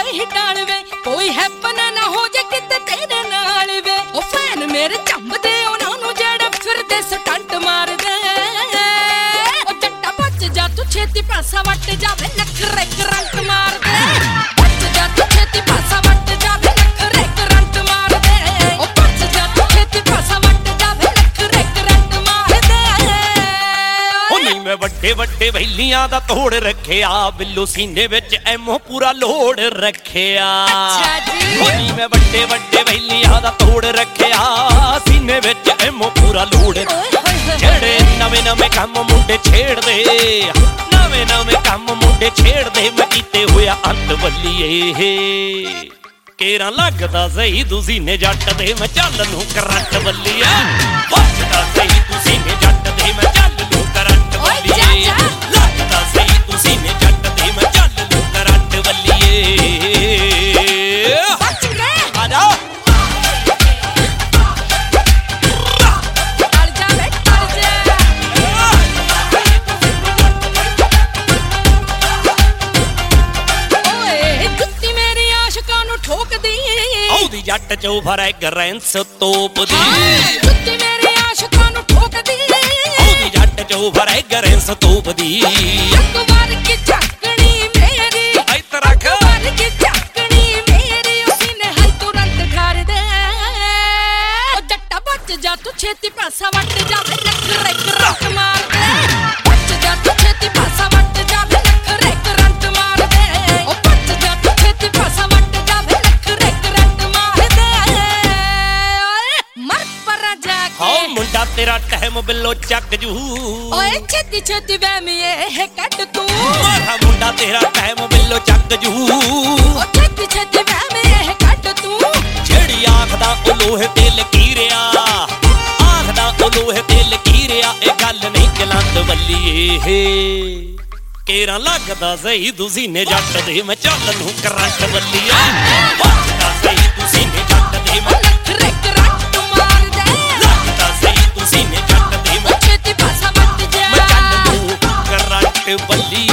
ਨਹੀਂ ਟਾਲ ਵੇ ਕੋਈ ਹੈਪਨ ਨਾ ਹੋ ਜੇ ਕਿਤੇ ਤੇਰੇ ਨਾਲ ਵੇ ਉਹ ਫੈਨ ਮੇਰੇ ਝੰਬਦੇ ਉਹਨਾਂ ਨੂੰ ਜਿਹੜੇ ਫਿਰਦੇ ਸਟੰਟ ਮਾਰਦੇ ਉਹ ਜੱਟਾ ਬਚ ਜਾ ਤੂੰ ਛੇਤੀ ਪਾਸਾ ਵੱਟ ਜਾਵੇ ਨਖਰੇ ਕਰੰਟ ਮਾਰਦੇ ਬਚ ਜਾ ਤੂੰ ਛੇਤੀ ਪਾਸਾ ਵੱਟ ਜਾਵੇ ਨਖਰੇ ਕਰੰਟ ਮਾਰਦੇ ਉਹ ਬਚ ਜਾ ਤੂੰ ਛੇਤੀ ਪਾਸਾ ਵੱਟ ਜਾਵੇ ਨਖਰੇ ਕਰੰਟ ਮਾਰਦੇ ਉਹ ਨਹੀਂ ਮੈਂ ਵੱਡੇ ਵੱਡੇ ਵੈਲੀਆਂ ਦਾ ਤੋੜ ਰੱਖਿਆ ਬਿੱਲੂ ਸੀਨੇ ਵਿੱਚ ਐਮੋ ਪੂਰਾ ਲੋੜ ਰੱਖਿਆ ਅੱਛਾ ਜੀ ਉਹ ਨਹੀਂ ਮੈਂ ਵੱਡੇ ਵੱਡੇ ਵੈਲੀਆਂ ਦਾ ਤੋੜ ਰੱਖਿਆ ਸੀਨੇ ਵਿੱਚ ਐਮੋ ਪੂਰਾ ਲੋੜ ਜਿਹੜੇ ਨਵੇਂ ਨਵੇਂ ਕੰਮ ਮੁੰਡੇ ਛੇੜਦੇ ਨਵੇਂ ਨਵੇਂ ਕੰਮ ਮੁੰਡੇ ਛੇੜਦੇ ਮੈਂ ਕੀਤੇ ਹੋਇਆ ਅੰਤ ਬੱਲੀਏ ਕੇਰਾਂ ਲੱਗਦਾ ਸਹੀ ਤੁਸੀਂ ਨੇ ਜੱਟ ਦੇ ਮੈਂ ਚੱਲ ਨੂੰ ਕਰੰਟ ਬੱਲੀਆ ਵੱਜਦਾ ਸਹੀ ਤੁਸੀਂ ਨੇ ਜੱਟ ਦੇ ਮੈਂ ਚੱਲ ਨੂੰ ਕਰੰਟ ਬੱਲੀਏ ਲੱਗਦਾ ਸਹੀ ਤੁਸੀਂ ਨੇ ਜੱਟ ਦੇ ਮੈਂ ਚੱਲ ਨੂੰ ਕਰੰਟ ਬੱਲੀਏ ਬਚ ਗਏ ਆ ਜਾ ਟਲ ਜਾ ਵੇ ਟਲ ਜਾ ਓਏ ਜੁੱਤੀ ਮੇਰੀ ਆਸ਼ਿਕਾਂ ਨੂੰ ਠੋਕਦੀ ਆਉਦੀ ਜੱਟ ਚੋਂ ਫਰੈਗਰੈਂਸ ਤੋਪਦੀ ਜੁੱਤੀ ਮੇਰੀ ਆਸ਼ਿਕਾਂ ਨੂੰ ਠੋਕਦੀ ਆਉਦੀ ਜੱਟ ਚੋਂ ਫਰੈਗਰੈਂਸ ਤੋਪਦੀ ਇੱਕ ਵਾਰ ਕੀ ਝਾਕਣੀ ਮੇਰੀ ਇੱਧਰ ਰੱਖ ਵਾਰ ਕੀ ਝਾਕਣੀ ਮੇਰੀ ਉਸੀ ਨੇ ਹਰ ਤੁਰੰਤ ਘਰ ਦੇ ਉਹ ਜੱਟਾ ਬਚ ਜਾ ਤੂੰ ਛੇਤੀ ਪਾਸਾ ਵੱਟ ਜਾਵੇ ਨਖਰੇ ਕਰੰਟ ਮਾਰਦੇ ਬਚ ਜਾ ਤੂੰ ਛੇਤੀ ਪਾਸਾ ਵੱਟ ਜਾਵੇ ਨਖਰੇ ਕਰੰਟ ਮਾਰਦੇ ਉਹ ਬਚ ਜਾ ਤੂੰ ਛੇਤੀ ਪਾਸਾ ਵੱਟ ਜਾਵੇ ਨਖਰੇ ਕਰੰਟ ਮਾਰਦੇ ਓਏ ਮਰ ਪਰ ਜਾ ਹਾਂ ਕੇ ਮੁੰਡਾ ਤੇਰਾ ਟਾਈਮ ਬਿੱਲੋ ਚੱਕ ਜੂ ਓਏ ਛੇਤੀ ਛੇਤੀ ਵਹਿਮੀ ਇਹ ਕੱਢ ਤੂੰ ਮਾਰਾ ਮੁੰਡਾ ਤੇਰਾ ਟਾਈਮ ਬਿੱਲੋ ਚੱਕ ਜੂ ਉਹ ਛੇਤੀ ਛੇਤੀ ਵਹਿਮੀ ਇਹ ਕੱਢ ਤੂੰ ਜਿਹੜੀ ਆਖਦਾ ਉਹ ਲੋਹੇ ਤੇ ਲਕੀਰਿਆ ਆਖਦਾ ਉਹ ਲੋਹੇ ਤੇ ਲਕੀਰਿਆ ਇਹ ਗੱਲ ਨਹੀਂ ਚਲੰਦ ਬੱਲੀਏ ਕੇਰਾਂ ਲੱਗਦਾ ਸਹੀ ਤੁਸੀਂ ਨੇ ਜੱਟ ਦੇ ਮੈਂ ਚੱਲ ਨੂੰ ਕਰੰਟ ਬੱਲੀਆ ਵੱਜਦਾ ਸਹੀ ਤੁਸੀਂ ਨੇ ਜੱਟ ਦੇ ਮੈਂ ਨਖਰੇ ਕਰੰਟ ਮਾਰਦੇ ਲੱਗਦਾ ਸਹੀ ਤੁਸੀਂ ਨੇ ਜੱਟ ਦੇ ਮੈਂ ਛੇਤੀ ਪਾਸਾ ਵੱਟ ਜਾ ਚੱਲ ਨੂੰ ਕਰੰਟ ਬੱਲੀਏ